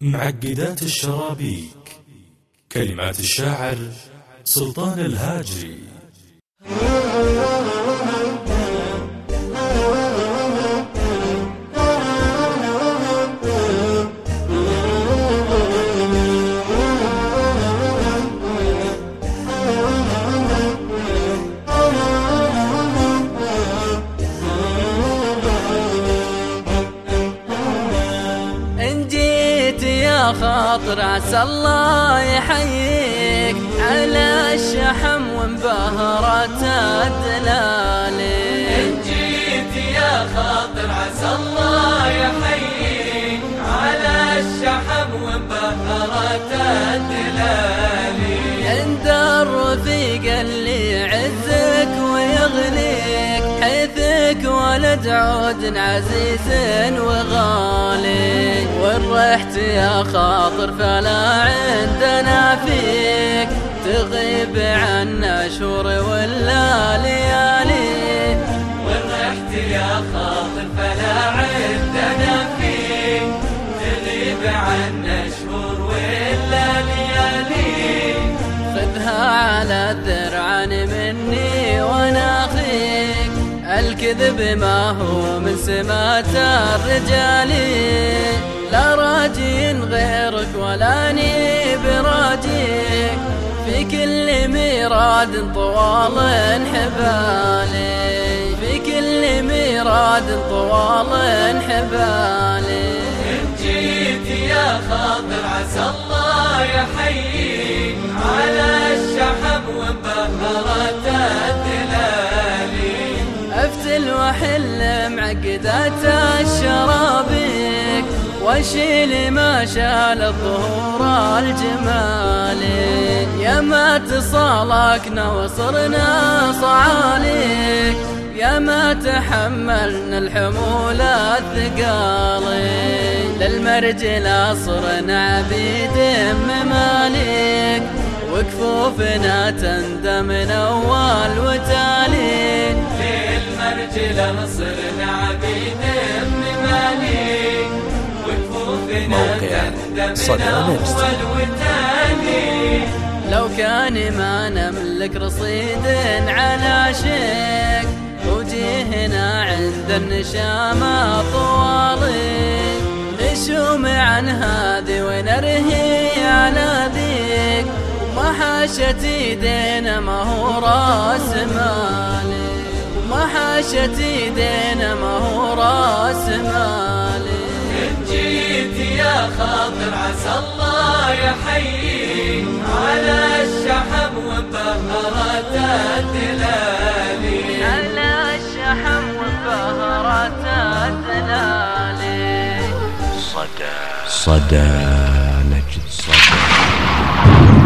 معقدات الشرابيك. كلمات الشاعر سلطان الهاجري. خاطر عسى الله يحييك على الشحم وانبهرت الدلالي. إن جيت يا خاطر عسى الله يحييك على الشحم وانبهرت الدلالي. عند الرفيق اللي يعزك ويغنيك حيثك ولد عود عزيز وغالي. وإن رحت يا خاطر فلا عندنا فيك تغيب عنا شهور ولا ليالي. وإن رحت يا خاطر فلا عندنا فيك تغيب عنا شهور ولا ليالي. خذها على الذرعان مني وانا اخيك الكذب ما هو من سمات الرجال. لا راجي غيرك ولا اني براجيك في كل ميراد طوال حبالي. في كل ميراد طوال حبالي. إن جيت يا خاطر عسى الله يحييك على الشحم وانبهرت الدلالي. افتل واحل معقدات الشرابيك واشيل ما شال الظهور الجمالي. يا ما تصالكنا وصرنا صعاليك يا ما تحملنا الحمول الثقالي. للمرجل صرنا عبيد مماليك وكفوفنا تندم من اول وتالي. للمرجل صرنا عبيد مماليك وكفوفنا تندم من اول وتالي. لو كان ما نملك رصيد على شيك وجيهنا عند النشامة طوالي. نشوم عن هذه ونرهي على ذيك وما حاشت ايدينا ما هو راس مالي. وما حاشت ايدينا ما هو راس مالي. إن جيت يا خاطر عسى الله يحييك على الشحم وانبهرت الدلالي. على الشحم وانبهرت الدلالي. صدى نجد صدى.